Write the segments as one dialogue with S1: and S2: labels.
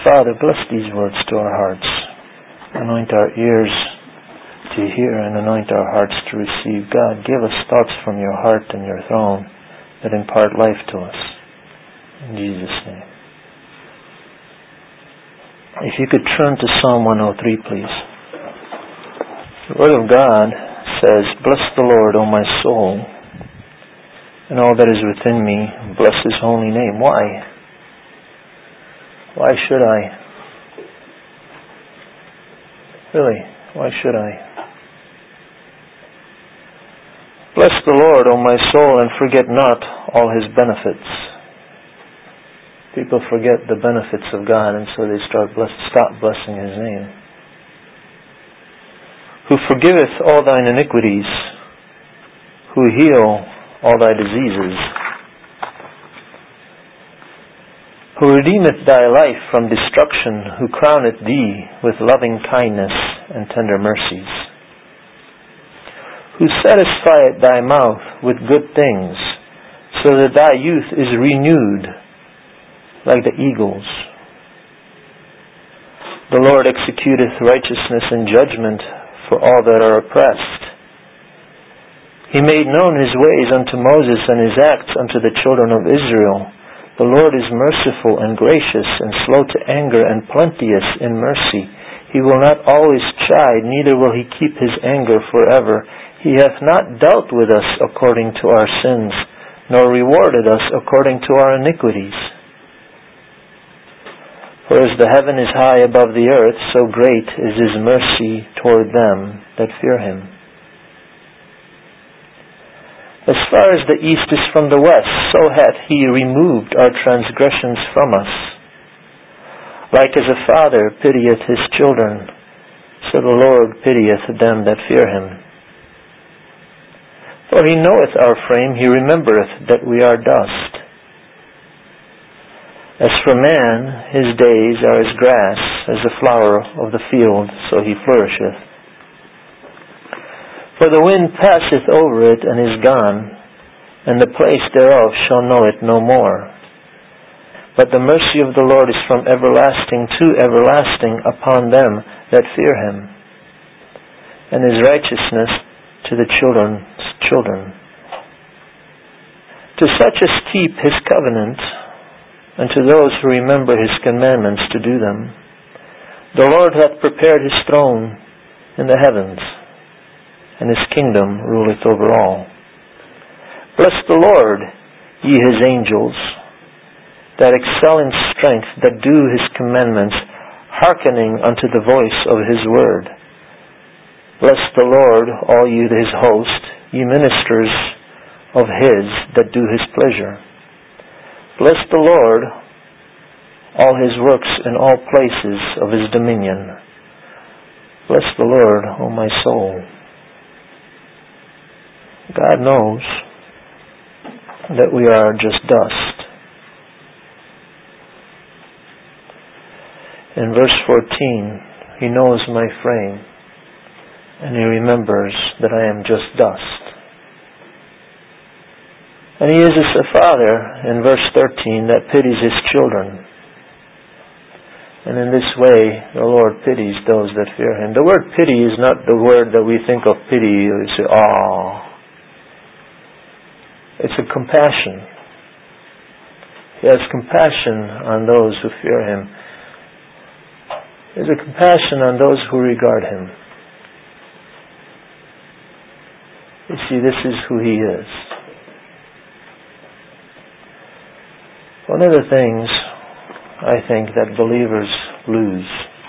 S1: Father, bless these words to our hearts. Anoint our ears to hear and anoint our hearts to receive. God, give us thoughts from your heart and your throne that impart life to us. In Jesus' name. If you could turn to Psalm 103, please. The Word of God says, "Bless the Lord, O my soul, and all that is within me, bless His holy name." Why? Why should I? Really, why should I? Bless the Lord, O my soul, and forget not all His benefits. People forget the benefits of God, and so they stop blessing His name. Who forgiveth all thine iniquities, who heal all thy diseases, who redeemeth thy life from destruction, who crowneth thee with loving kindness and tender mercies, who satisfieth thy mouth with good things, so that thy youth is renewed like the eagles. The Lord executeth righteousness and judgment for all that are oppressed. He made known His ways unto Moses, and His acts unto the children of Israel. The Lord is merciful and gracious, and slow to anger, and plenteous in mercy. He will not always chide, neither will He keep His anger forever. He hath not dealt with us according to our sins, nor rewarded us according to our iniquities. For as the heaven is high above the earth, so great is His mercy toward them that fear Him. As far as the east is from the west, so hath He removed our transgressions from us. Like as a father pitieth his children, so the Lord pitieth them that fear Him. For He knoweth our frame, He remembereth that we are dust. As for man, his days are as grass, as the flower of the field, so he flourisheth. For the wind passeth over it, and is gone, and the place thereof shall know it no more. But the mercy of the Lord is from everlasting to everlasting upon them that fear Him, and His righteousness to the children's children, to such as keep His covenant, and to those who remember His commandments to do them. The Lord hath prepared His throne in the heavens, and His kingdom ruleth over all. Bless the Lord, ye His angels, that excel in strength, that do His commandments, hearkening unto the voice of His word. Bless the Lord, all ye His host, ye ministers of His that do His pleasure. Bless the Lord, all His works in all places of His dominion. Bless the Lord, O my soul. God knows that we are just dust. In verse 14, He knows my frame, and He remembers that I am just dust. And He is as a father, in verse 13, that pities His children. And in this way, the Lord pities those that fear Him. The word pity is not the word that we think of pity. We say, "Aw." It's a compassion. He has compassion on those who fear Him. There's a compassion on those who regard Him. You see, this is who He is. One of the things I think that believers lose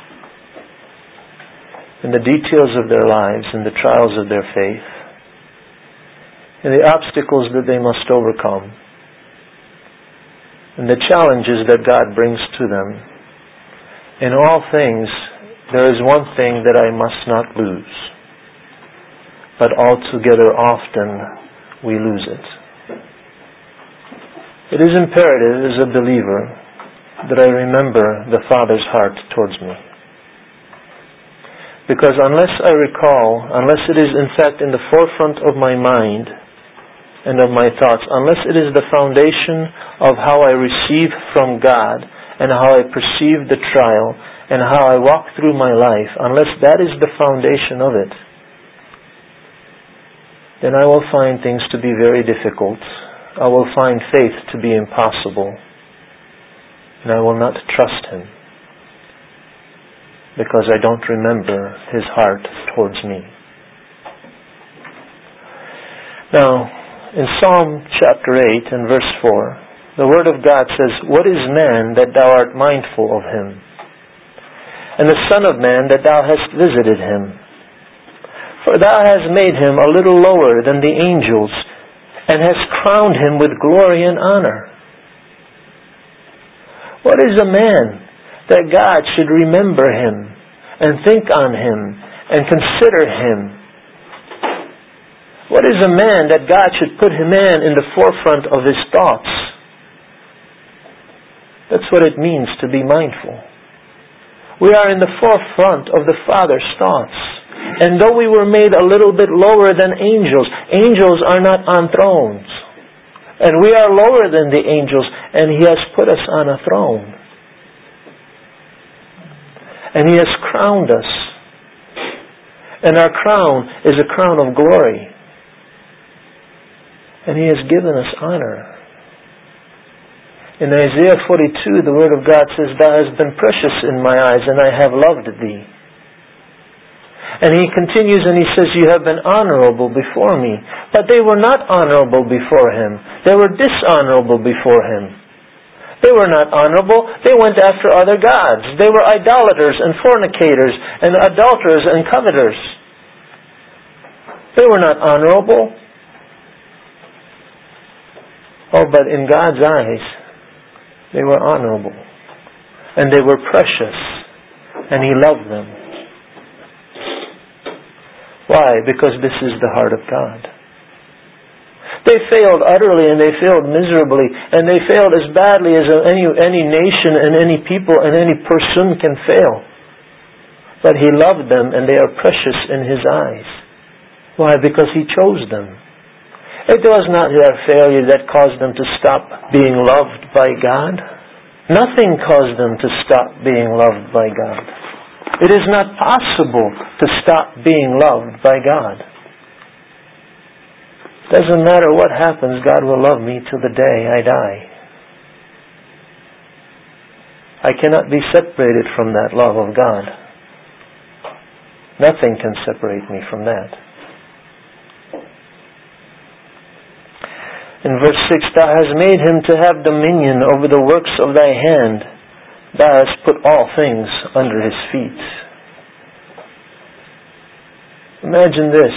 S1: in the details of their lives, in the trials of their faith, in the obstacles that they must overcome, and the challenges that God brings to them, in all things, there is one thing that I must not lose, but altogether often we lose it. It is imperative as a believer that I remember the Father's heart towards me. Because unless I recall, unless it is in fact in the forefront of my mind and of my thoughts, unless it is the foundation of how I receive from God and how I perceive the trial and how I walk through my life, unless that is the foundation of it, then I will find things to be very difficult. I will find faith to be impossible. And I will not trust Him, because I don't remember His heart towards me. Now, in Psalm chapter 8 and verse 4, the Word of God says, "What is man that thou art mindful of him? And the Son of man that thou hast visited him? For thou hast made him a little lower than the angels, and hast crowned him with glory and honor." What is a man that God should remember him and think on him and consider him? What is a man that God should put him in the forefront of His thoughts? That's what it means to be mindful. We are in the forefront of the Father's thoughts. And though we were made a little bit lower than angels, angels are not on thrones. And we are lower than the angels, and He has put us on a throne. And He has crowned us. And our crown is a crown of glory. And He has given us honor. In Isaiah 42, the Word of God says, "Thou hast been precious in my eyes, and I have loved thee." And He continues and He says, "You have been honorable before me." But they were not honorable before Him. They were dishonorable before Him. They were not honorable. They went after other gods. They were idolaters and fornicators and adulterers and coveters. They were not honorable. Oh, but in God's eyes, they were honorable. And they were precious. And He loved them. Why? Because this is the heart of God. They failed utterly and they failed miserably. And they failed as badly as any nation and any people and any person can fail. But He loved them and they are precious in His eyes. Why? Because He chose them. It was not their failure that caused them to stop being loved by God. Nothing caused them to stop being loved by God. It is not possible to stop being loved by God. Doesn't matter what happens, God will love me till the day I die. I cannot be separated from that love of God. Nothing can separate me from that. In verse 6, "Thou hast made him to have dominion over the works of thy hand. Thou hast put all things under his feet." Imagine this.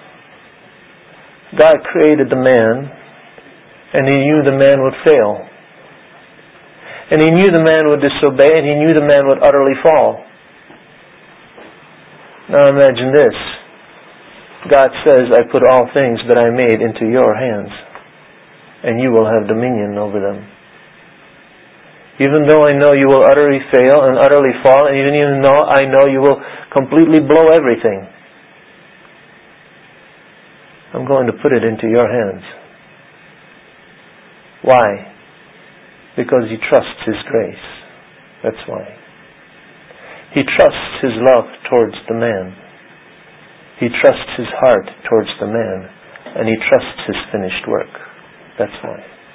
S1: God created the man, and He knew the man would fail. And He knew the man would disobey, and He knew the man would utterly fall. Now imagine this. God says, "I put all things that I made into your hands, and you will have dominion over them." Even though I know you will utterly fail and utterly fall, and even though I know you will completely blow everything, I'm going to put it into your hands. Why? Because He trusts His grace. That's why. He trusts His love towards the man. He trusts His heart towards the man. And He trusts His finished work. That's why.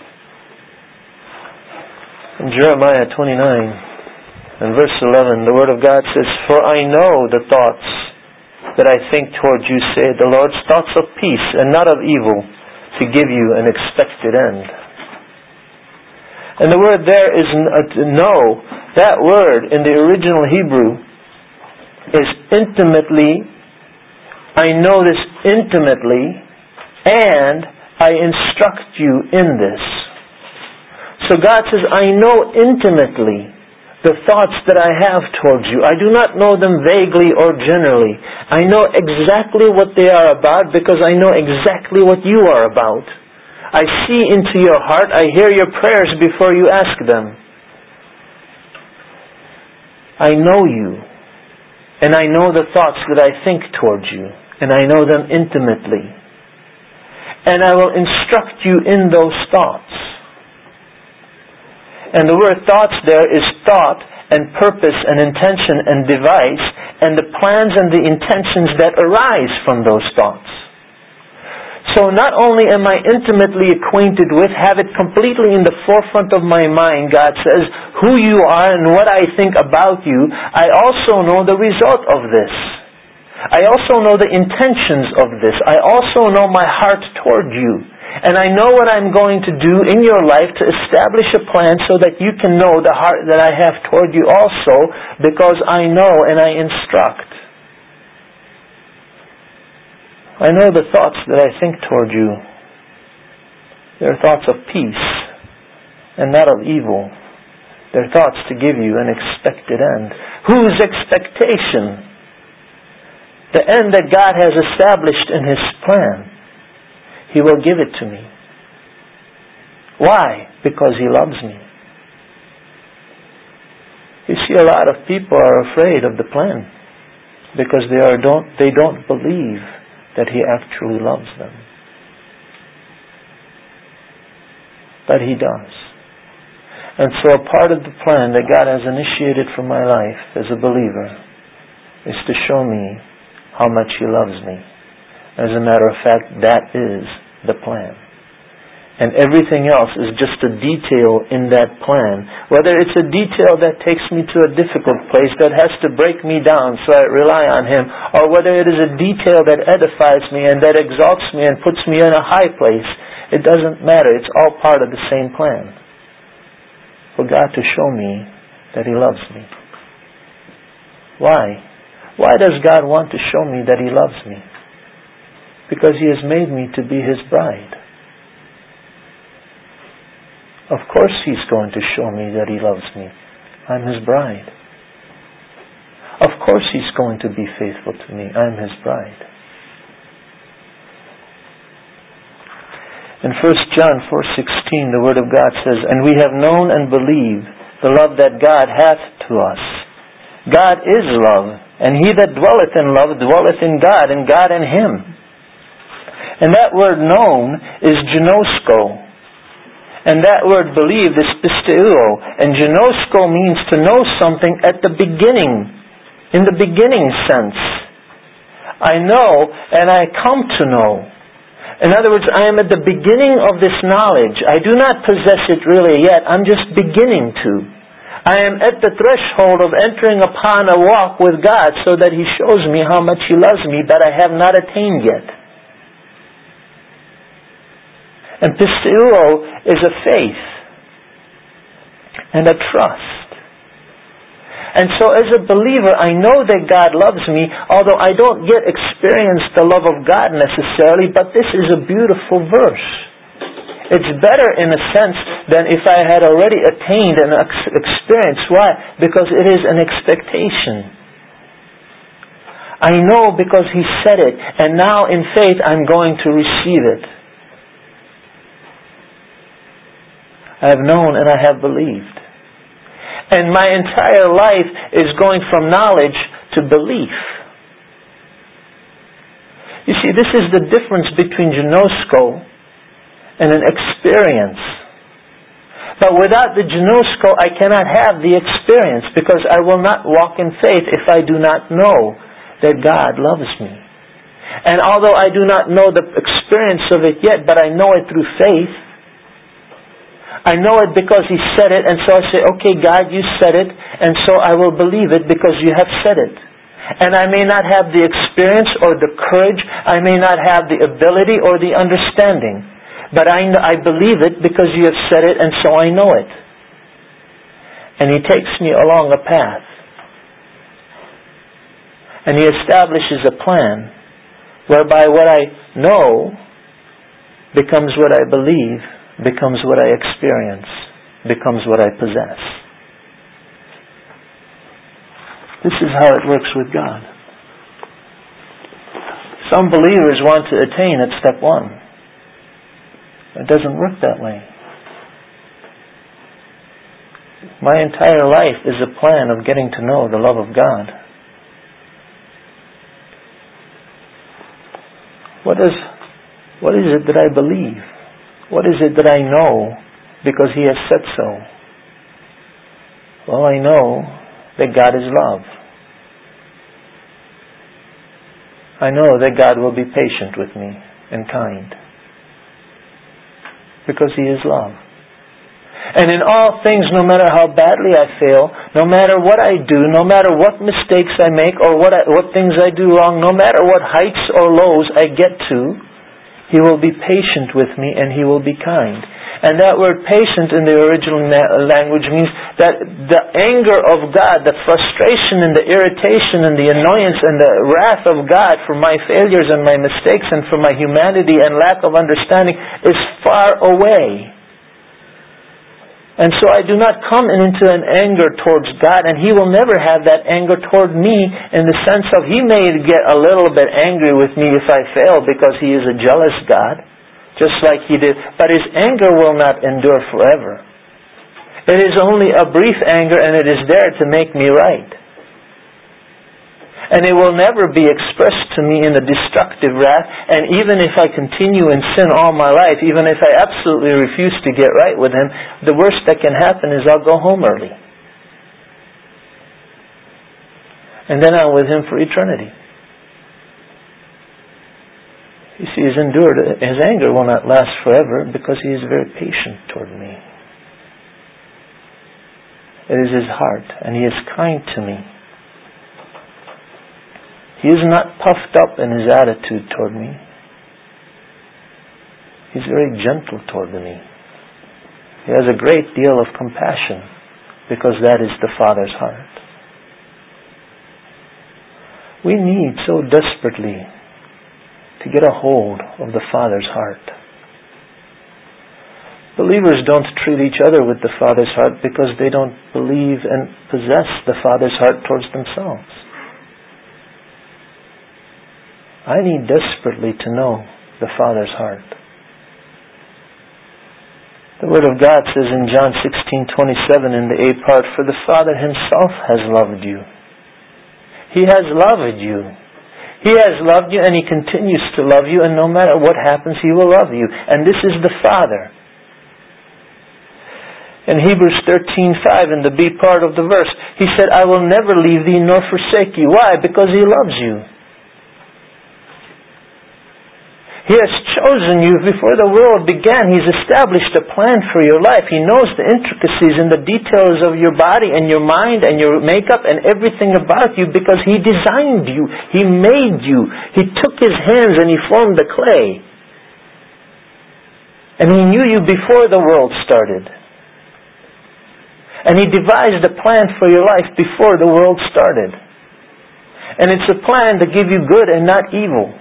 S1: In Jeremiah 29 and verse 11, the Word of God says, "For I know the thoughts that I think toward you, saith the Lord, thoughts of peace and not of evil, to give you an expected end." And the word there is know. That word in the original Hebrew is intimately. I know this intimately, and I instruct you in this. So God says, I know intimately the thoughts that I have towards you. I do not know them vaguely or generally. I know exactly what they are about because I know exactly what you are about. I see into your heart. I hear your prayers before you ask them. I know you. And I know the thoughts that I think towards you. And I know them intimately. And I will instruct you in those thoughts. And the word thoughts there is thought and purpose and intention and device, and the plans and the intentions that arise from those thoughts. So not only am I intimately acquainted with, have it completely in the forefront of my mind, God says, who you are and what I think about you, I also know the result of this. I also know the intentions of this. I also know my heart toward you. And I know what I'm going to do in your life to establish a plan so that you can know the heart that I have toward you also, because I know and I instruct. I know the thoughts that I think toward you. They're thoughts of peace and not of evil. They're thoughts to give you an expected end. Whose expectation? The end that God has established in His plan. He will give it to me. Why? Because He loves me. You see, a lot of people are afraid of the plan because they don't believe that He actually loves them. But He does. And so a part of the plan that God has initiated for my life as a believer is to show me how much He loves me. As a matter of fact, that is the plan. And everything else is just a detail in that plan. Whether it's a detail that takes me to a difficult place, that has to break me down so I rely on Him, or whether it is a detail that edifies me and that exalts me and puts me in a high place, it doesn't matter. It's all part of the same plan. For God to show me that He loves me. Why? Why does God want to show me that He loves me? Because He has made me to be His bride. Of course He's going to show me that He loves me. I'm His bride. Of course He's going to be faithful to me. I'm His bride. In 1 John 4:16, the Word of God says, "And we have known and believed the love that God hath to us. God is love, and he that dwelleth in love dwelleth in God, and God in him." And that word known is ginosko. And that word believed is pisteuo. And ginosko means to know something at the beginning, in the beginning sense. I know and I come to know. In other words, I am at the beginning of this knowledge. I do not possess it really yet. I'm just beginning to. I am at the threshold of entering upon a walk with God so that He shows me how much He loves me, but I have not attained yet. And pisteuo is a faith and a trust. And so as a believer, I know that God loves me, although I don't yet experience the love of God necessarily, but this is a beautiful verse. It's better in a sense than if I had already attained an experience. Why? Because it is an expectation. I know because He said it, and now in faith I'm going to receive it. I have known and I have believed. And my entire life is going from knowledge to belief. You see, this is the difference between ginosko and an experience. But without the ginosko, I cannot have the experience, because I will not walk in faith if I do not know that God loves me. And although I do not know the experience of it yet, but I know it through faith. I know it because He said it, and so I say, okay, God, You said it, and so I will believe it because You have said it. And I may not have the experience or the courage, I may not have the ability or the understanding, but I believe it because You have said it, and so I know it. And He takes me along a path. And He establishes a plan whereby what I know becomes what I believe, becomes what I experience, becomes what I possess. This is how it works with God. Some believers want to attain at step 1. It doesn't work that way. My entire life is a plan of getting to know the love of God. What is it that I believe? What is it that I know because He has said so? Well, I know that God is love. I know that God will be patient with me and kind. Because He is love. And in all things, no matter how badly I fail, no matter what I do, no matter what mistakes I make or what things I do wrong, no matter what heights or lows I get to, He will be patient with me and He will be kind. And that word patient in the original language means that the anger of God, the frustration and the irritation and the annoyance and the wrath of God for my failures and my mistakes and for my humanity and lack of understanding is far away. And so I do not come into an anger towards God, and He will never have that anger toward me in the sense of He may get a little bit angry with me if I fail because He is a jealous God. Just like He did. But His anger will not endure forever. It is only a brief anger, and it is there to make me right. And it will never be expressed to me in a destructive wrath. And even if I continue in sin all my life, even if I absolutely refuse to get right with Him, the worst that can happen is I'll go home early. And then I'm with Him for eternity. You see, His anger will not last forever because He is very patient toward me. It is His heart, and He is kind to me. He is not puffed up in His attitude toward me. He's very gentle toward me. He has a great deal of compassion because that is the Father's heart. We need so desperately to get a hold of the Father's heart. Believers don't treat each other with the Father's heart because they don't believe and possess the Father's heart towards themselves. I need desperately to know the Father's heart. The Word of God says in John 16:27 in the A part, "For the Father Himself has loved you." He has loved you. He has loved you and He continues to love you, and no matter what happens, He will love you. And this is the Father. In Hebrews 13:5 in the B part of the verse, He said, "I will never leave thee nor forsake you." Why? Because He loves you. He has chosen you before the world began. He's established a plan for your life. He knows the intricacies and the details of your body and your mind and your makeup and everything about you because He designed you. He made you. He took His hands and He formed the clay. And He knew you before the world started. And He devised a plan for your life before the world started. And it's a plan to give you good and not evil.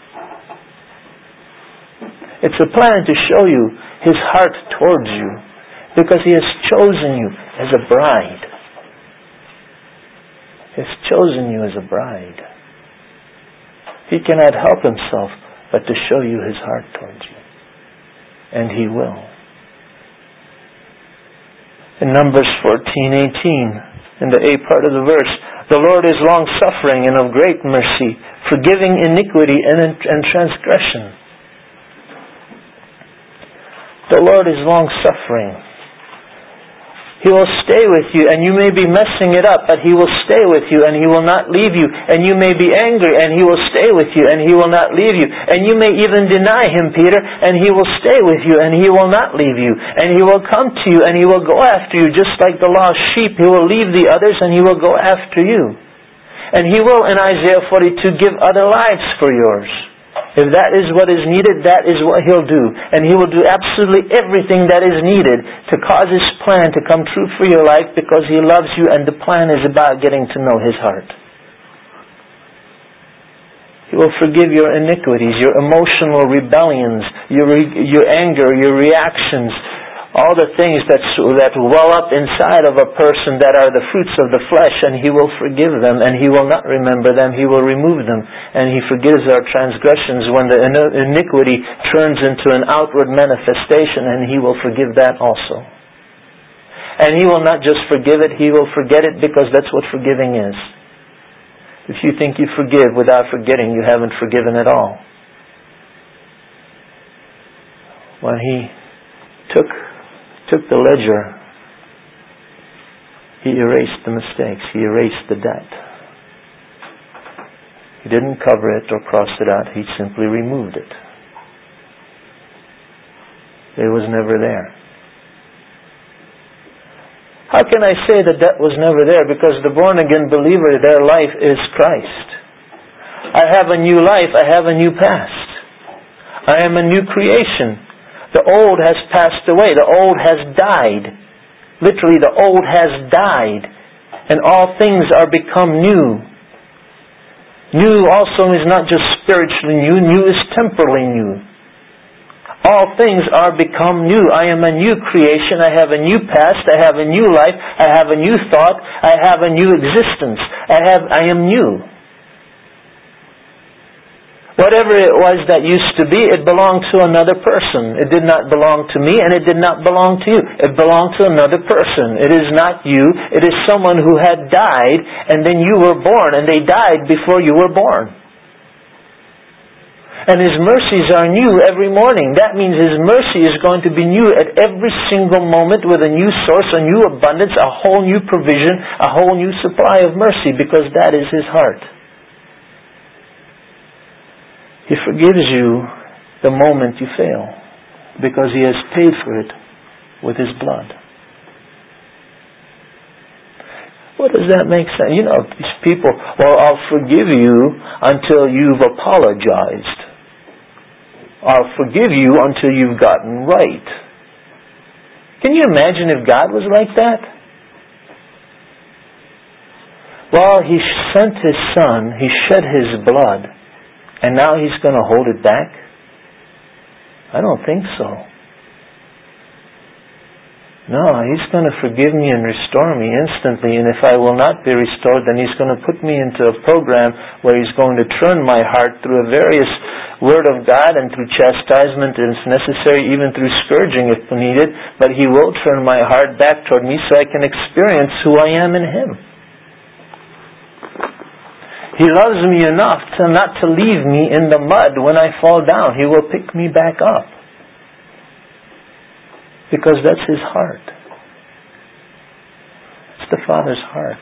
S1: It's a plan to show you His heart towards you because He has chosen you as a bride. He has chosen you as a bride. He cannot help Himself but to show you His heart towards you. And He will. In Numbers 14:18, in the A part of the verse, "The Lord is long-suffering and of great mercy, forgiving iniquity and transgression." The Lord is long-suffering. He will stay with you, and you may be messing it up, but He will stay with you, and He will not leave you. And you may be angry, and He will stay with you, and He will not leave you. And you may even deny Him, Peter, and He will stay with you, and He will not leave you. And He will come to you, and He will go after you, just like the lost sheep. He will leave the others, and He will go after you. And He will, in Isaiah 42, give other lives for yours. If that is what is needed, that is what He'll do. And He will do absolutely everything that is needed to cause His plan to come true for your life because He loves you and the plan is about getting to know His heart. He will forgive your iniquities, your emotional rebellions, your anger, your reactions, all the things that well up inside of a person that are the fruits of the flesh, and He will forgive them, and He will not remember them. He will remove them, and He forgives our transgressions when the iniquity turns into an outward manifestation, and He will forgive that also. And He will not just forgive it, He will forget it, because that's what forgiving is. If you think you forgive without forgetting, you haven't forgiven at all. When He took the ledger He erased the mistakes. He erased the debt. He didn't cover it or cross it out. He simply removed it. It was never there. How can I say the debt was never there? Because the born-again believer, their life is Christ. I have a new life. I have a new past. I am a new creation. The old has passed away. The old has died. Literally, the old has died. And all things are become new. New also is not just spiritually new. New is temporally new. All things are become new. I am a new creation. I have a new past. I have a new life. I have a new thought. I have a new existence. I am new. Whatever it was that used to be, it belonged to another person. It did not belong to me, and it did not belong to you. It belonged to another person. It is not you. It is someone who had died, and then you were born, and they died before you were born. And His mercies are new every morning. That means His mercy is going to be new at every single moment with a new source, a new abundance, a whole new provision, a whole new supply of mercy, because that is His heart. He forgives you the moment you fail, because He has paid for it with His blood. What does that make sense? You know, these people, well, I'll forgive you until you've apologized. I'll forgive you until you've gotten right. Can you imagine if God was like that? Well, He sent His Son, He shed His blood, and now He's going to hold it back? I don't think so. No, He's going to forgive me and restore me instantly, and if I will not be restored, then He's going to put me into a program where He's going to turn my heart through a various Word of God and through chastisement, and if necessary, even through scourging if needed, but He will turn my heart back toward me so I can experience who I am in Him. He loves me enough not to leave me in the mud when I fall down. He will pick me back up. Because that's His heart. It's the Father's heart.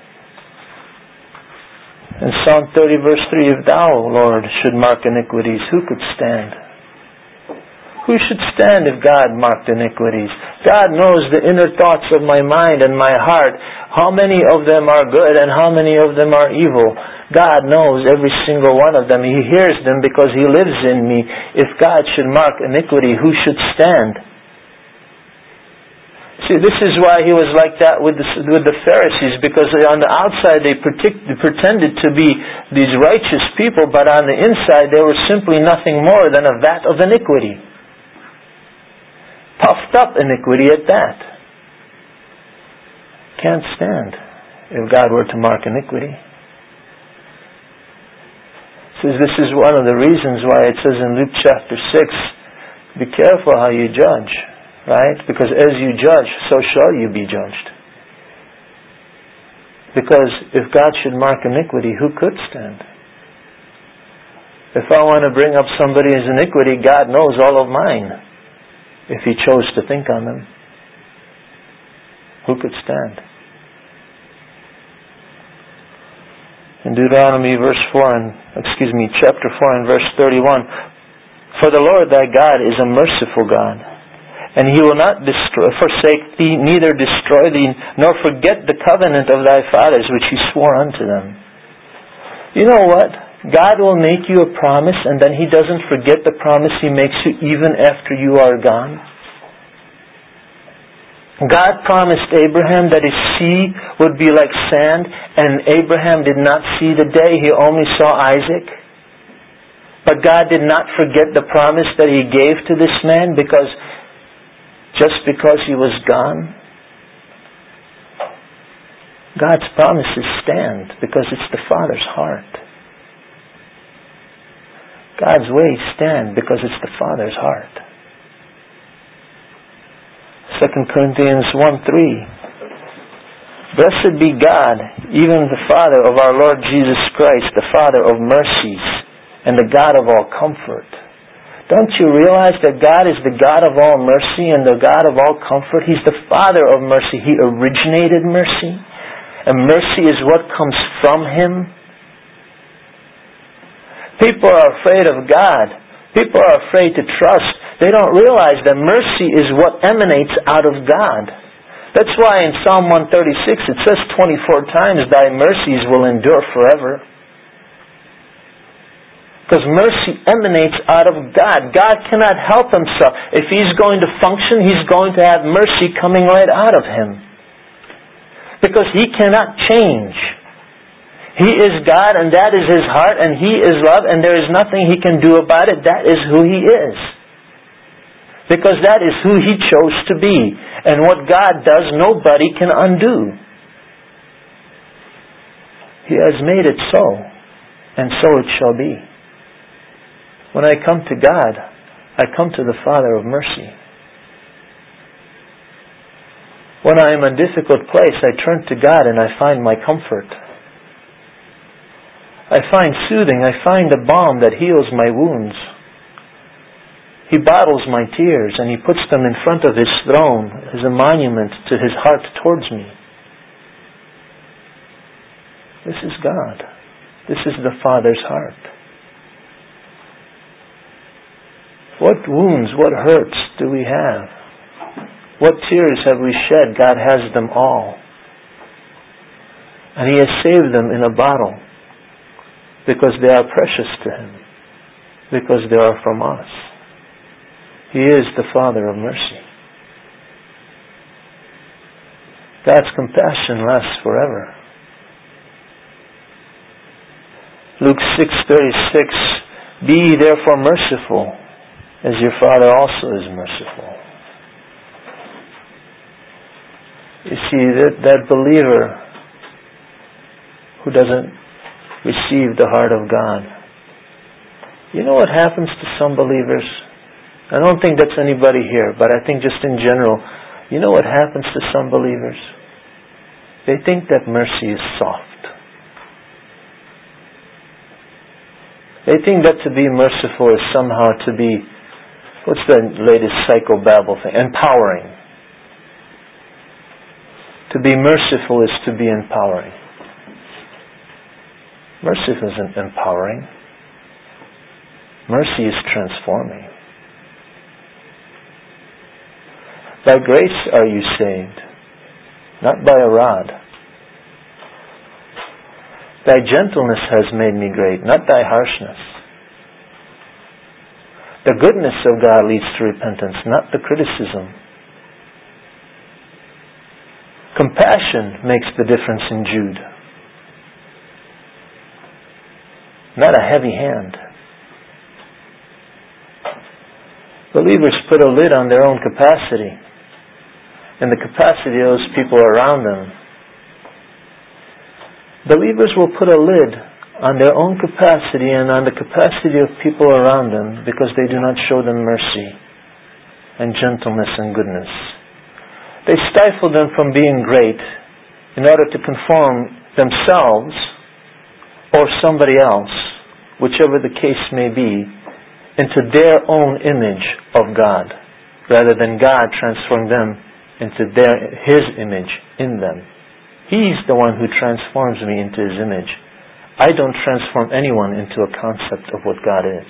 S1: In Psalm 30 verse 3, if Thou, Lord, should mark iniquities, who could stand? Who should stand if God marked iniquities? God knows the inner thoughts of my mind and my heart. How many of them are good and how many of them are evil? God knows every single one of them. He hears them because He lives in me. If God should mark iniquity, who should stand? See, this is why He was like that with the Pharisees, because on the outside they pretended to be these righteous people, but on the inside they were simply nothing more than a vat of iniquity. Puffed up iniquity at that. Can't stand if God were to mark iniquity. So this is one of the reasons why it says in Luke chapter 6, be careful how you judge. Right? Because as you judge, so shall you be judged. Because if God should mark iniquity, who could stand? If I want to bring up somebody's iniquity, God knows all of mine. If He chose to think on them, who could stand? In Deuteronomy chapter 4 and verse 31, for the Lord thy God is a merciful God, and He will not forsake thee, neither destroy thee, nor forget the covenant of thy fathers, which He swore unto them. You know what? God will make you a promise, and then He doesn't forget the promise He makes you even after you are gone. God promised Abraham that his seed would be like sand, and Abraham did not see the day. He only saw Isaac. But God did not forget the promise that He gave to this man just because he was gone. God's promises stand because it's the Father's heart. God's ways stand because it's the Father's heart. 2 Corinthians 1:3. Blessed be God, even the Father of our Lord Jesus Christ, the Father of mercies, and the God of all comfort, Don't you realize that God is the God of all mercy and the God of all comfort? He's the Father of mercy. He originated mercy. And mercy is what comes from Him. People are afraid of God. People are afraid to trust. They don't realize that mercy is what emanates out of God. That's why in Psalm 136 it says 24 times, Thy mercies will endure forever. Because mercy emanates out of God. God cannot help Himself. If He's going to function, He's going to have mercy coming right out of Him. Because He cannot change. He is God and that is His heart and He is love and there is nothing He can do about it. That is who He is. Because that is who He chose to be. And what God does, nobody can undo. He has made it so. And so it shall be. When I come to God, I come to the Father of mercy. When I am in a difficult place, I turn to God and I find my comfort. I find soothing. I find a balm that heals my wounds. He bottles my tears and He puts them in front of His throne as a monument to His heart towards me. This is God. This is the Father's heart. What wounds, what hurts do we have? What tears have we shed? God has them all. And He has saved them in a bottle because they are precious to Him, because they are from us. He is the Father of mercy. God's compassion lasts forever. Luke 6:36, Be ye therefore merciful, as your Father also is merciful. You see, that believer who doesn't receive the heart of God, you know what happens to some believers? I don't think that's anybody here, but I think just in general, you know what happens to some believers? They think that mercy is soft. They think that to be merciful is somehow to be, what's the latest psychobabble thing? Empowering. To be merciful is to be empowering. Mercy isn't empowering. Mercy is transforming. By grace are you saved, not by a rod. Thy gentleness has made me great, not thy harshness. The goodness of God leads to repentance, not the criticism. Compassion makes the difference in Jude. Not a heavy hand. Believers put a lid on their own capacity and the capacity of those people around them. Believers will put a lid on their own capacity and on the capacity of people around them because they do not show them mercy and gentleness and goodness. They stifle them from being great in order to conform themselves or somebody else, whichever the case may be, into their own image of God, rather than God transform them into His image in them. He's the one who transforms me into His image. I don't transform anyone into a concept of what God is.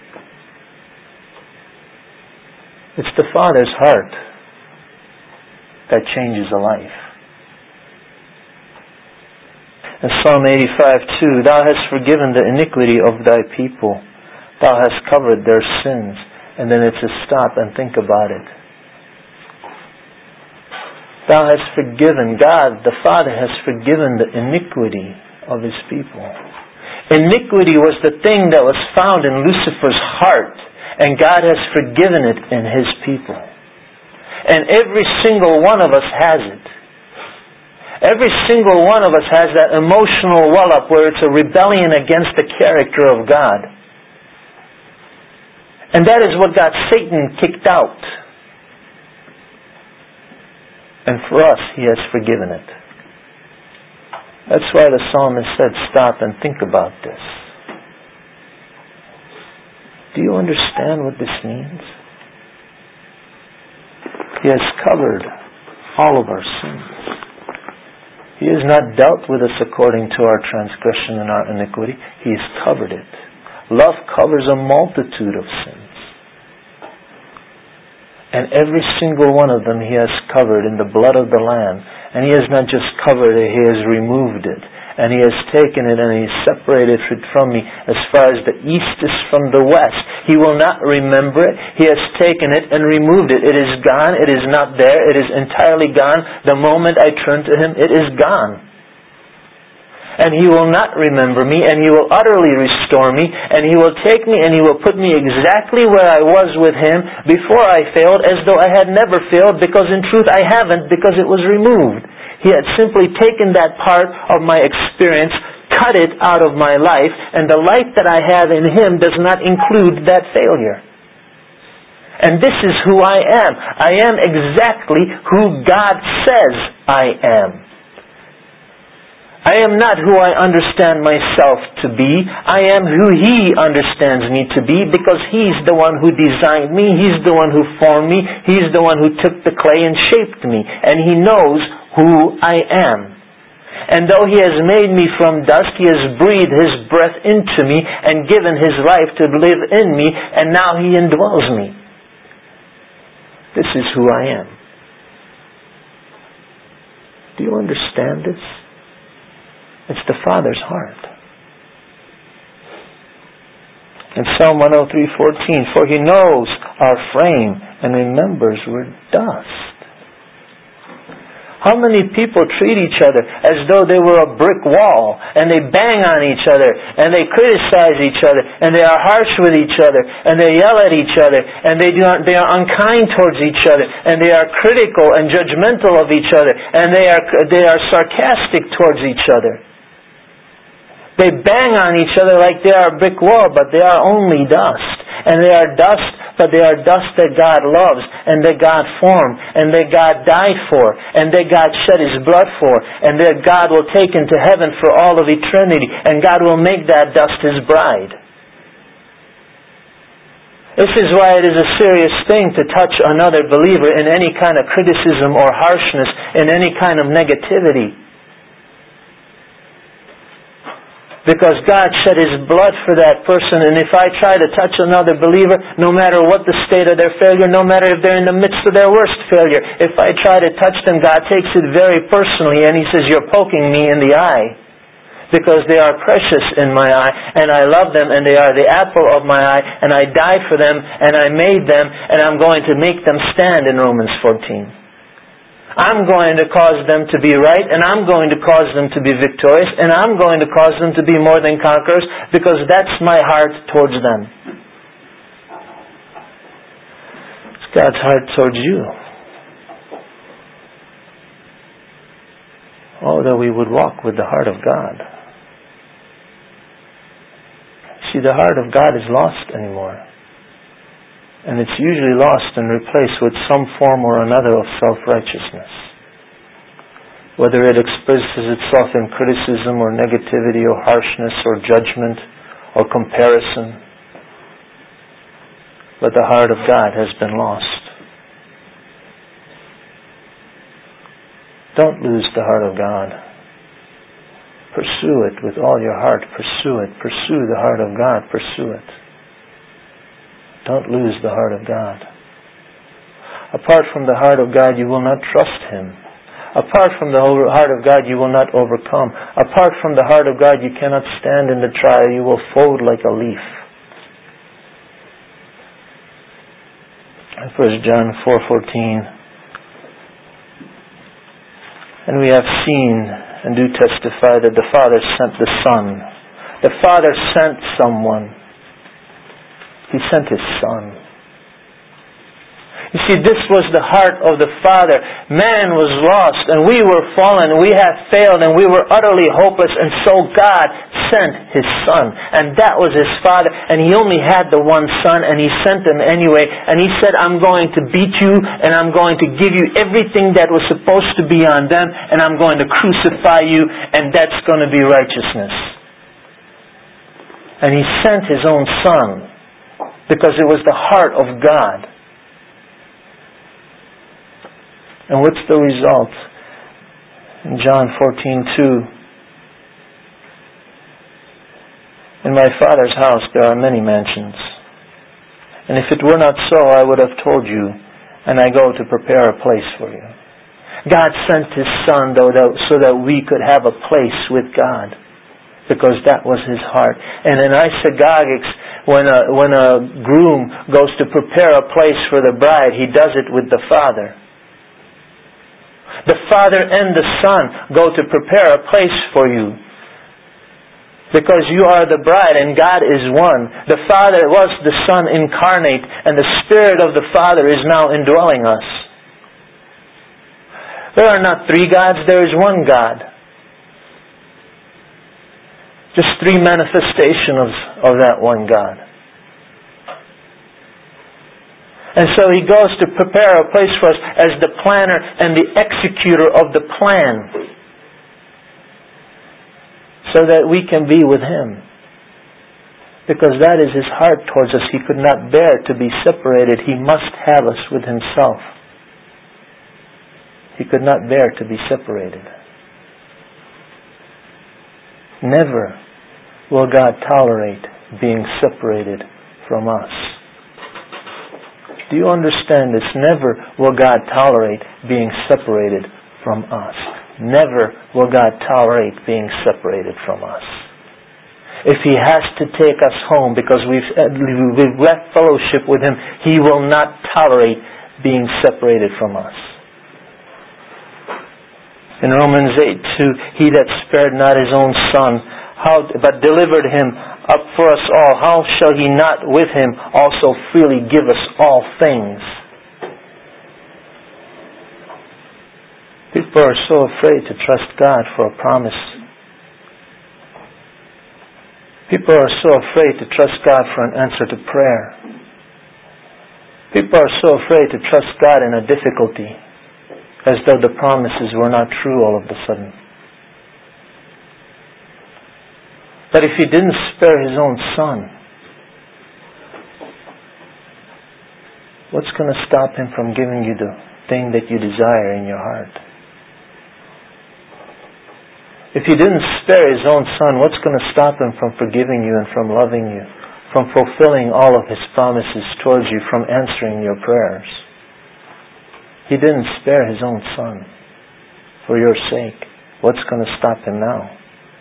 S1: It's the Father's heart that changes a life. In Psalm 85:2, Thou hast forgiven the iniquity of Thy people. Thou hast covered their sins. And then it's a stop and think about it. Thou hast forgiven, God the Father has forgiven the iniquity of His people. Iniquity was the thing that was found in Lucifer's heart, and God has forgiven it in His people. And every single one of us has it. Every single one of us has that emotional well-up where it's a rebellion against the character of God. And that is what got Satan kicked out. And for us, He has forgiven it. That's why the psalmist said, stop and think about this. Do you understand what this means? He has covered all of our sins. He has not dealt with us according to our transgression and our iniquity. He has covered it. Love covers a multitude of sins. And every single one of them He has covered in the blood of the Lamb. And He has not just covered it, He has removed it. And He has taken it and He separated it from me as far as the east is from the west. He will not remember it. He has taken it and removed it. It is gone. It is not there. It is entirely gone. The moment I turn to Him, it is gone. And He will not remember me, and He will utterly restore me, and He will take me and He will put me exactly where I was with Him before I failed, as though I had never failed, because in truth I haven't, because it was removed. He had simply taken that part of my experience, cut it out of my life, and the life that I have in Him does not include that failure. And this is who I am. I am exactly who God says I am. I am not who I understand myself to be. I am who He understands me to be, because He's the one who designed me. He's the one who formed me. He's the one who took the clay and shaped me. And He knows who I am. And though He has made me from dust, He has breathed His breath into me and given His life to live in me, and now He indwells me. This is who I am. Do you understand this? It's the Father's heart. In Psalm 103:14, for He knows our frame and remembers we're dust. How many people treat each other as though they were a brick wall, and they bang on each other, and they criticize each other, and they are harsh with each other, and they yell at each other, and they are unkind towards each other, and they are critical and judgmental of each other, and they are sarcastic towards each other. They bang on each other like they are a brick wall, but they are only dust. And they are dust, but they are dust that God loves, and that God formed, and that God died for, and that God shed His blood for, and that God will take into heaven for all of eternity, and God will make that dust His bride. This is why it is a serious thing to touch another believer in any kind of criticism or harshness, in any kind of negativity. Because God shed His blood for that person, and if I try to touch another believer, no matter what the state of their failure, no matter if they're in the midst of their worst failure, if I try to touch them, God takes it very personally, and He says, you're poking me in the eye. Because they are precious in my eye, and I love them, and they are the apple of my eye, and I died for them, and I made them, and I'm going to make them stand in Romans 14. I'm going to cause them to be right, and I'm going to cause them to be victorious, and I'm going to cause them to be more than conquerors, because that's my heart towards them. It's God's heart towards you. Oh, that we would walk with the heart of God. See, the heart of God is lost anymore. And it's usually lost and replaced with some form or another of self-righteousness. Whether it expresses itself in criticism or negativity or harshness or judgment or comparison. But the heart of God has been lost. Don't lose the heart of God. Pursue it with all your heart. Pursue it. Pursue the heart of God. Pursue it. Don't lose the heart of God. Apart from the heart of God, you will not trust Him. Apart from the heart of God, you will not overcome. Apart from the heart of God, you cannot stand in the trial. You will fold like a leaf. In 1 John 4:14, and we have seen and do testify that the Father sent the Son. The Father sent someone. He sent His Son. You see, this was the heart of the Father. Man was lost, and we were fallen, and we had failed, and we were utterly hopeless, and so God sent His Son. And that was His Father, and He only had the one Son, and He sent Him anyway. And He said, I'm going to beat you, and I'm going to give you everything that was supposed to be on them, and I'm going to crucify you, and that's going to be righteousness. And He sent His own Son Because it was the heart of God. And what's the result? In John 14:2, in my Father's house there are many mansions. And if it were not so, I would have told you, and I go to prepare a place for you. God sent His Son so that we could have a place with God, because that was His heart. And in isagogics, when a groom goes to prepare a place for the bride, he does it with the Father. The Father and the Son go to prepare a place for you, because you are the bride and God is one. The Father was the Son incarnate, and the Spirit of the Father is now indwelling us. There are not three gods, there is one God. Just three manifestations of that one God. And so He goes to prepare a place for us as the planner and the executor of the plan, so that we can be with Him. Because that is His heart towards us. He could not bear to be separated. He must have us with Himself. He could not bear to be separated. Never will God tolerate being separated from us. Do you understand this? Never will God tolerate being separated from us. Never will God tolerate being separated from us. If He has to take us home because we've left fellowship with Him, He will not tolerate being separated from us. In Romans 8:2, He that spared not His own Son, but delivered Him up for us all, how shall He not with Him also freely give us all things? People are so afraid to trust God for a promise. People are so afraid to trust God for an answer to prayer. People are so afraid to trust God in a difficulty, as though the promises were not true all of a sudden. But if He didn't spare His own Son, what's going to stop Him from giving you the thing that you desire in your heart? If He didn't spare His own Son, what's going to stop Him from forgiving you and from loving you, from fulfilling all of His promises towards you, from answering your prayers? He didn't spare His own Son for your sake. What's going to stop Him now?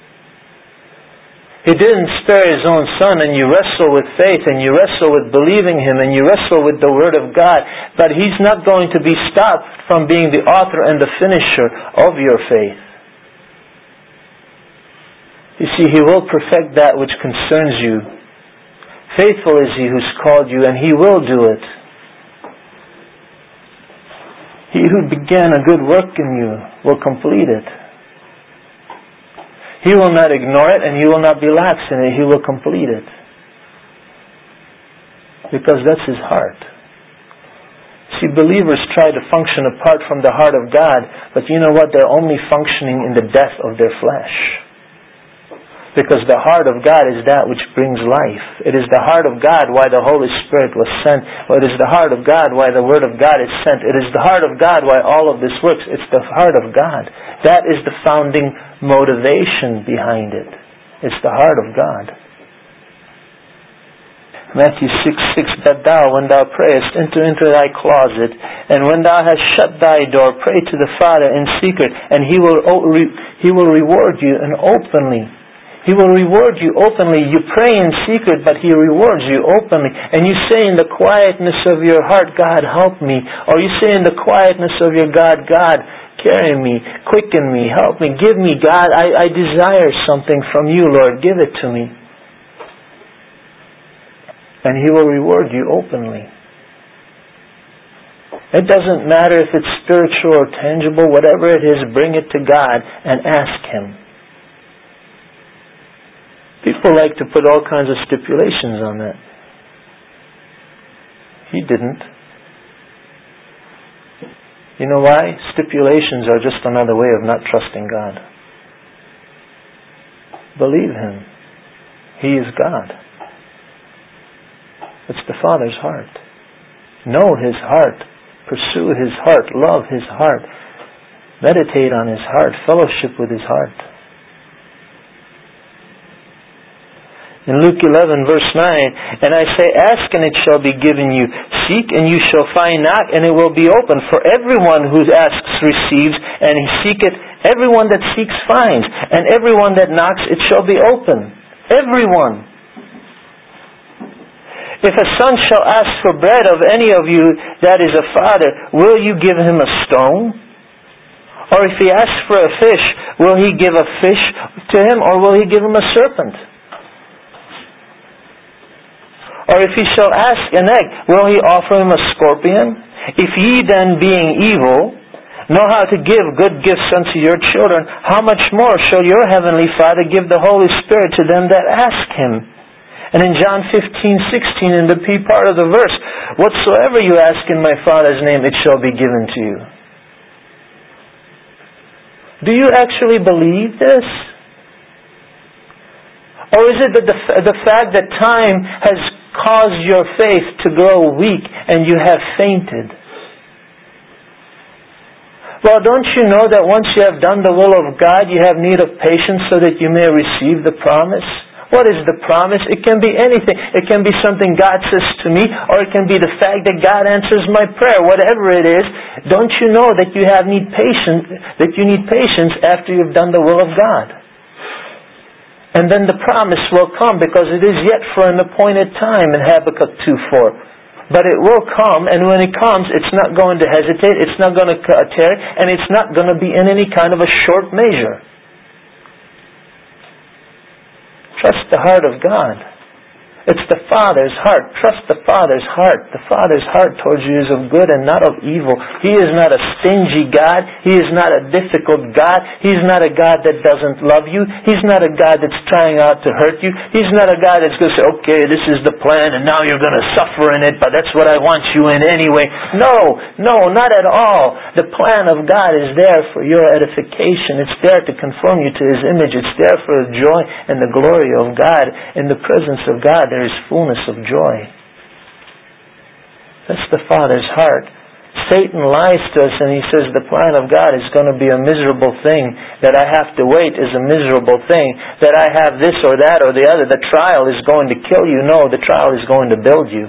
S1: He didn't spare His own Son, and you wrestle with faith, and you wrestle with believing Him, and you wrestle with the Word of God, but He's not going to be stopped from being the author and the finisher of your faith. You see, He will perfect that which concerns you. Faithful is He who's called you, and He will do it. He who began a good work in you will complete it. He will not ignore it, and He will not be lax in it. He will complete it. Because that's His heart. See, believers try to function apart from the heart of God, but you know what? They're only functioning in the death of their flesh. Because the heart of God is that which brings life. It is the heart of God why the Holy Spirit was sent. It is the heart of God why the Word of God is sent. It is the heart of God why all of this works. It's the heart of God. That is the founding motivation behind it. It's the heart of God. Matthew 6:6, that thou, when thou prayest, enter into thy closet, and when thou hast shut thy door, pray to the Father in secret, and He will reward you openly. He will reward you openly. You pray in secret, but He rewards you openly. And you say in the quietness of your heart, God, help me. Or you say in the quietness of your God, God, carry me, quicken me, help me, give me, God, I desire something from you, Lord, give it to me. And He will reward you openly. It doesn't matter if it's spiritual or tangible, whatever it is, bring it to God and ask Him. People like to put all kinds of stipulations on that. He didn't. You know why? Stipulations are just another way of not trusting God. Believe Him. He is God. It's the Father's heart. Know His heart. Pursue His heart. Love His heart. Meditate on His heart. Fellowship with His heart. In Luke 11 verse 9, and I say, ask and it shall be given you. Seek and you shall find. Knock and it will be opened. For everyone who asks receives, and he seeketh. Everyone that seeks finds. And everyone that knocks it shall be open. Everyone. If a son shall ask for bread of any of you that is a father, will you give him a stone? Or if he asks for a fish, will he give a fish to him, or will he give him a serpent? Or if he shall ask an egg, will he offer him a scorpion? If ye then, being evil, know how to give good gifts unto your children, how much more shall your heavenly Father give the Holy Spirit to them that ask Him? And in John 15:16, in the P part of the verse, whatsoever you ask in my Father's name, it shall be given to you. Do you actually believe this? Or is it that the fact that time has caused your faith to grow weak and you have fainted? Well, don't you know that once you have done the will of God, you have need of patience so that you may receive the promise? What is the promise? It can be anything. It can be something God says to me, or it can be the fact that God answers my prayer. Whatever it is, don't you know that you need patience after you've done the will of God? And then the promise will come, because it is yet for an appointed time in Habakkuk 2:4. But it will come, and when it comes, it's not going to hesitate, it's not going to tarry, and it's not going to be in any kind of a short measure. Trust the heart of God. It's the Father's heart. Trust the Father's heart. The Father's heart towards you is of good and not of evil. He is not a stingy God. He is not a difficult God. He's not a God that doesn't love you. He's not a God that's trying out to hurt you. He's not a God that's going to say, okay, this is the plan and now you're going to suffer in it, but that's what I want you in anyway. No, not at all. The plan of God is there for your edification. It's there to conform you to His image. It's there for the joy and the glory of God. In the presence of God, there is fullness of joy. That's the Father's heart. Satan lies to us and he says the plan of God is going to be a miserable thing, that I have to wait is a miserable thing, that I have this or that or the other. The trial is going to kill you. No, the trial is going to build you.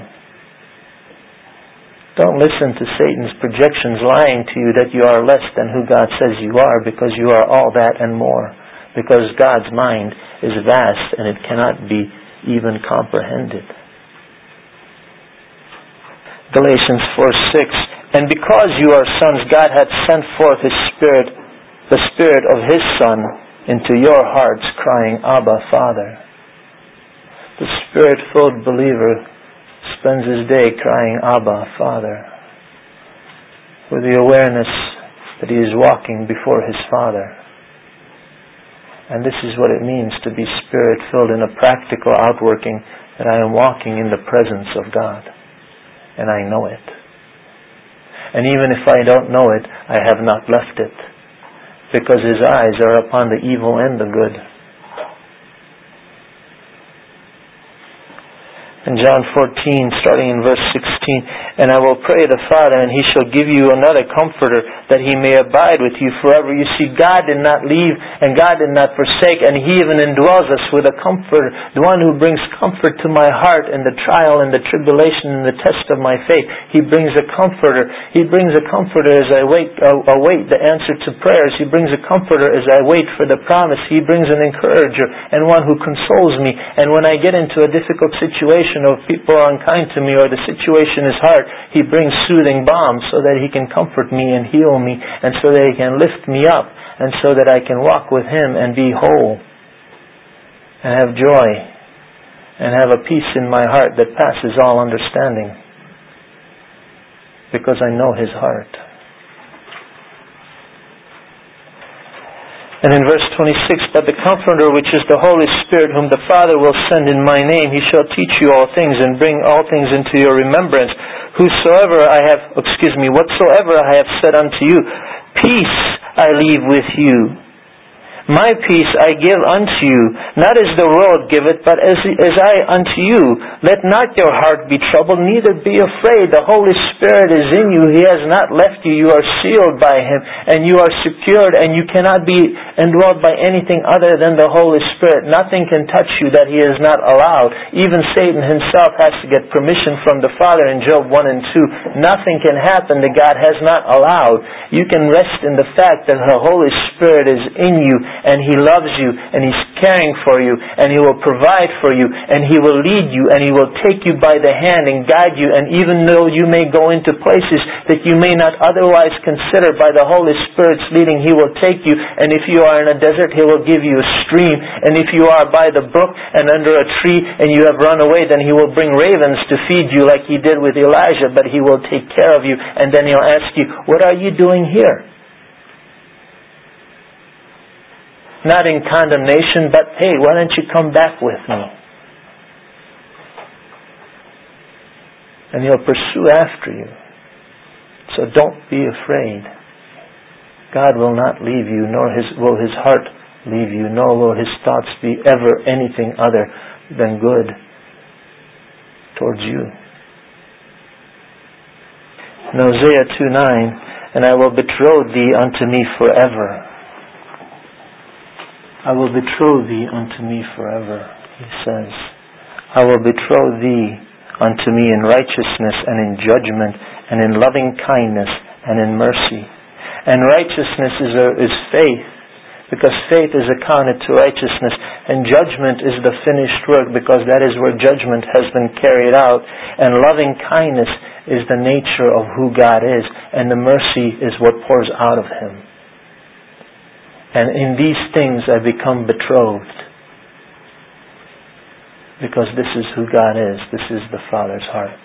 S1: Don't listen to Satan's projections lying to you that you are less than who God says you are, because you are all that and more. Because God's mind is vast and it cannot be even comprehended. Galatians 4:6. And because you are sons, God hath sent forth His Spirit, the Spirit of His Son, into your hearts, crying, Abba, Father. The Spirit-filled believer spends his day crying, Abba, Father, with the awareness that he is walking before his Father. And this is what it means to be Spirit-filled in a practical outworking, that I am walking in the presence of God. And I know it. And even if I don't know it, I have not left it. Because His eyes are upon the evil and the good. In John 14, starting in verse 16, and I will pray the Father, and He shall give you another Comforter, that He may abide with you forever. You see, God did not leave, and God did not forsake, and He even indwells us with a Comforter, the one who brings comfort to my heart in the trial and the tribulation and the test of my faith. He brings a Comforter. He brings a Comforter as I await the answer to prayers. He brings a Comforter as I wait for the promise. He brings an encourager and one who consoles me. And when I get into a difficult situation, or people are unkind to me, or the situation is hard, He brings soothing balm so that He can comfort me and heal me, and so that He can lift me up, and so that I can walk with Him and be whole, and have joy, and have a peace in my heart that passes all understanding, because I know His heart. And in verse 26, but the Comforter, which is the Holy Spirit, whom the Father will send in my name, He shall teach you all things, and bring all things into your remembrance. Whatsoever I have said unto you, peace I leave with you. My peace I give unto you, not as the world giveth, but as I unto you. Let not your heart be troubled, neither be afraid. The Holy Spirit is in you. He has not left you. You are sealed by Him, and you are secured, and you cannot be indwelled by anything other than the Holy Spirit. Nothing can touch you that He has not allowed. Even Satan himself has to get permission from the Father in Job 1 and 2. Nothing can happen that God has not allowed. You can rest in the fact that the Holy Spirit is in you, and He loves you, and He's caring for you, and He will provide for you, and He will lead you, and He will take you by the hand and guide you, and even though you may go into places that you may not otherwise consider, by the Holy Spirit's leading, He will take you, and if you are in a desert, He will give you a stream, and if you are by the brook and under a tree, and you have run away, then He will bring ravens to feed you like He did with Elijah, but He will take care of you, and then He'll ask you, what are you doing here? Not in condemnation, but hey, why don't you come back with me? And He'll pursue after you. So don't be afraid. God will not leave you, nor will His heart leave you, nor will His thoughts be ever anything other than good towards you. In Hosea 2:9, and I will betroth thee unto me forever. I will betroth thee unto me forever, He says. I will betroth thee unto me in righteousness and in judgment and in loving kindness and in mercy. And righteousness is faith, because faith is accounted to righteousness, and judgment is the finished work, because that is where judgment has been carried out, and loving kindness is the nature of who God is, and the mercy is what pours out of Him. And in these things I become betrothed, because this is who God is. This is the Father's heart.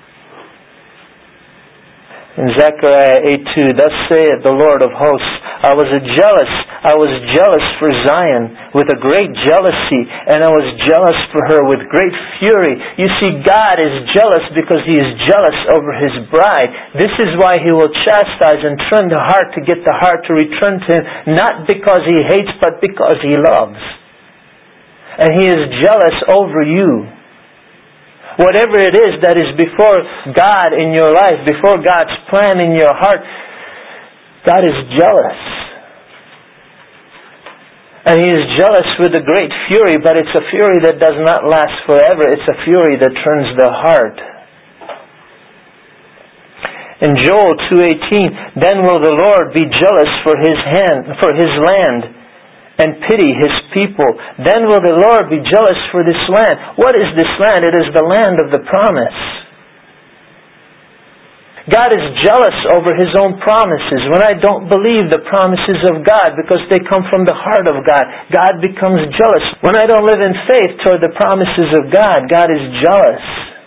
S1: In Zechariah 8:2, thus saith the Lord of hosts, I was jealous for Zion with a great jealousy, and I was jealous for her with great fury. You see, God is jealous because He is jealous over His bride. This is why He will chastise and turn the heart to get the heart to return to Him, not because He hates, but because He loves. And He is jealous over you. Whatever it is that is before God in your life, before God's plan in your heart, God is jealous. And He is jealous with a great fury, but it's a fury that does not last forever. It's a fury that turns the heart. In Joel 2:18, then will the Lord be jealous for His land, and pity His people. Then will the Lord be jealous for this land. What is this land? It is the land of the promise. God is jealous over His own promises. When I don't believe the promises of God because they come from the heart of God, God becomes jealous. When I don't live in faith toward the promises of God, God is jealous.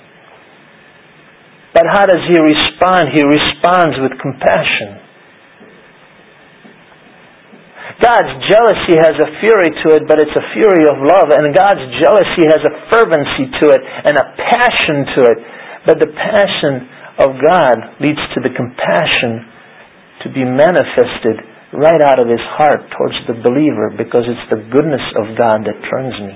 S1: But how does He respond? He responds with compassion. God's jealousy has a fury to it, but it's a fury of love. And God's jealousy has a fervency to it and a passion to it. But the passion of God leads to the compassion to be manifested right out of His heart towards the believer, because it's the goodness of God that turns me.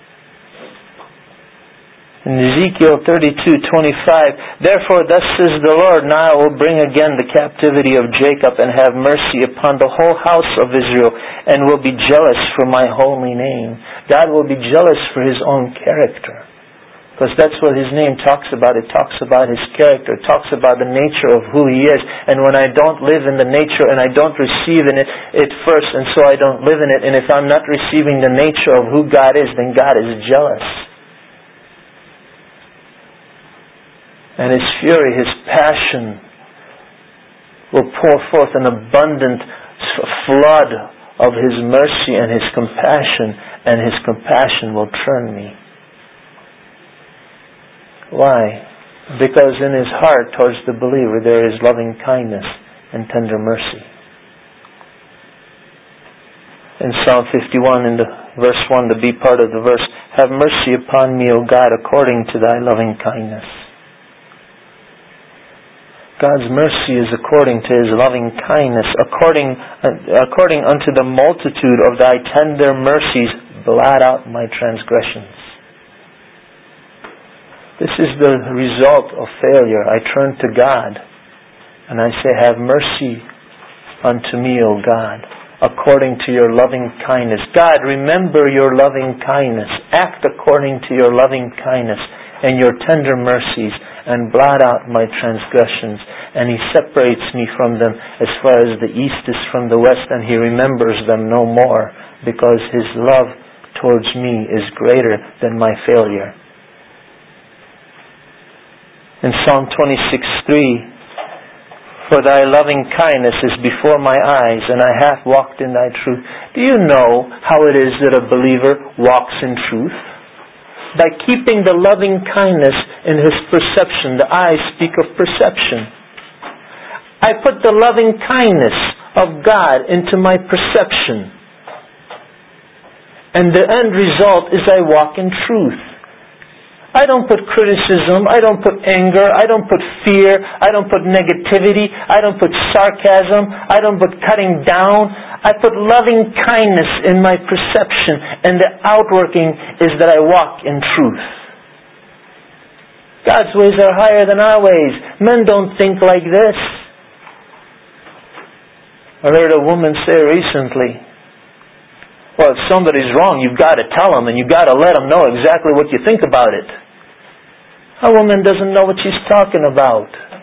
S1: In Ezekiel 32:25, therefore thus says the Lord, now I will bring again the captivity of Jacob and have mercy upon the whole house of Israel, and will be jealous for my holy name. God will be jealous for His own character, because that's what His name talks about. It talks about His character. It talks about the nature of who He is. And when I don't live in the nature and I don't receive in it first, and so I don't live in it, and if I'm not receiving the nature of who God is, then God is jealous. And His fury, His passion will pour forth an abundant flood of His mercy and His compassion, and His compassion will turn me. Why? Because in His heart towards the believer there is loving kindness and tender mercy. In Psalm 51, in the verse 1, the B part of the verse, have mercy upon me, O God, according to Thy loving kindness. God's mercy is according to His loving kindness, according unto the multitude of Thy tender mercies, blot out my transgressions. This is the result of failure. I turn to God and I say, have mercy unto me, O God, according to your loving kindness. God, remember your loving kindness. Act according to your loving kindness and your tender mercies, and blot out my transgressions. And He separates me from them as far as the east is from the west, and He remembers them no more, because His love towards me is greater than my failure. In Psalm 26:3, for Thy loving kindness is before my eyes, and I have walked in Thy truth. Do you know how it is that a believer walks in truth? By keeping the loving kindness in his perception. The eyes speak of perception. I put the loving kindness of God into my perception. And the end result is I walk in truth. I don't put criticism, I don't put anger, I don't put fear, I don't put negativity, I don't put sarcasm, I don't put cutting down. I put loving kindness in my perception, and the outworking is that I walk in truth. God's ways are higher than our ways. Men don't think like this. I heard a woman say recently, well, if somebody's wrong, you've got to tell them, and you've got to let them know exactly what you think about it. A woman doesn't know what she's talking about.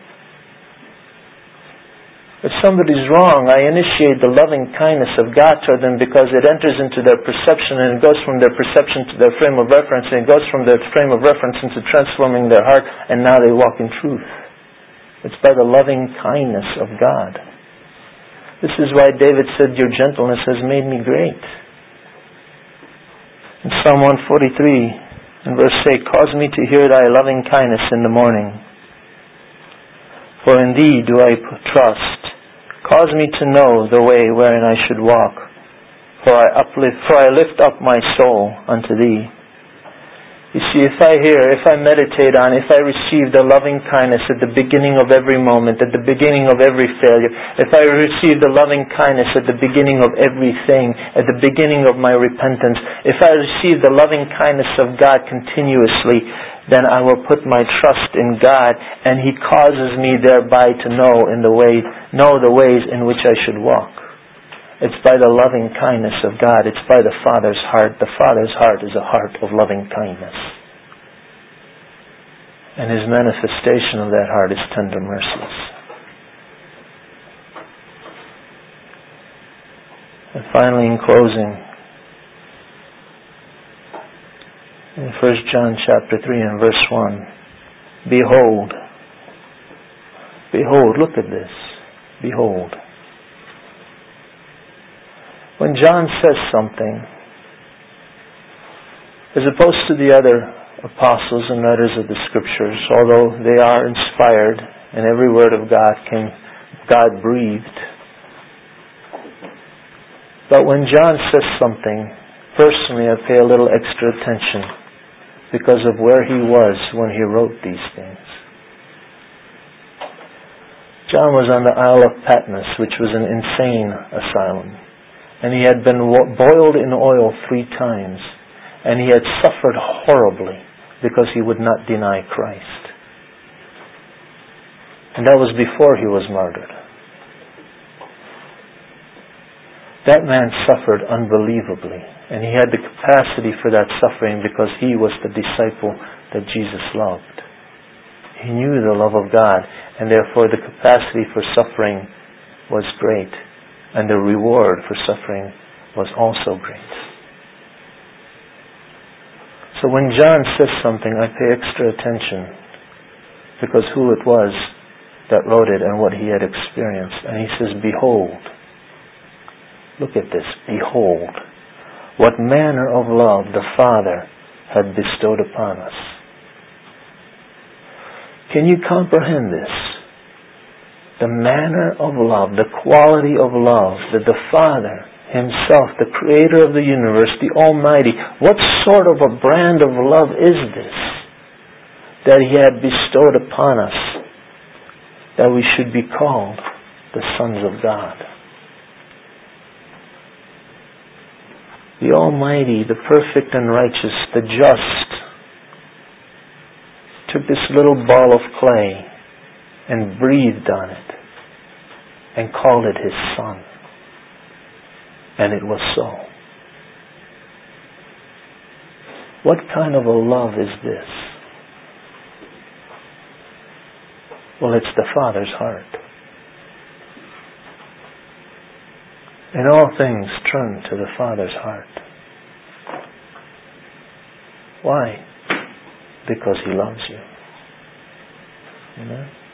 S1: If somebody's wrong, I initiate the loving kindness of God toward them, because it enters into their perception, and it goes from their perception to their frame of reference, and it goes from their frame of reference into transforming their heart, and now they walk in truth. It's by the loving kindness of God. This is why David said, your gentleness has made me great. In Psalm 143, in verse 8, cause me to hear Thy loving kindness in the morning. For in Thee do I trust. Cause me to know the way wherein I should walk. For I lift up my soul unto Thee. You see, if I meditate on, if I receive the loving kindness at the beginning of every moment, at the beginning of every failure, if I receive the loving kindness at the beginning of everything, at the beginning of my repentance, if I receive the loving kindness of God continuously, then I will put my trust in God, and He causes me thereby to know the ways in which I should walk. It's by the loving kindness of God. It's by the Father's heart. The Father's heart is a heart of loving kindness. And His manifestation of that heart is tender mercies. And finally, in closing, in 1 John chapter 3 and verse 1, Behold, look at this. Behold. When John says something, as opposed to the other apostles and writers of the Scriptures, although they are inspired and every word of God breathed, but when John says something, personally I pay a little extra attention because of where he was when he wrote these things. John was on the Isle of Patmos, which was an insane asylum. And he had been boiled in oil 3 times. And he had suffered horribly because he would not deny Christ. And that was before he was martyred. That man suffered unbelievably. And he had the capacity for that suffering because he was the disciple that Jesus loved. He knew the love of God, and therefore the capacity for suffering was great. And the reward for suffering was also great. So when John says something, I pay extra attention, because who it was that wrote it and what he had experienced. And he says, Behold, look at this, behold, what manner of love the Father had bestowed upon us. Can you comprehend this? The manner of love, the quality of love that the Father Himself, the Creator of the universe, the Almighty, what sort of a brand of love is this that He had bestowed upon us? that we should be called the sons of God. The Almighty, the perfect and righteous, the just, took this little ball of clay and breathed on it and called it His Son. And it was so. What kind of a love is this? Well, it's the Father's heart. In all things, turn to the Father's heart. Why? Because He loves you. Amen?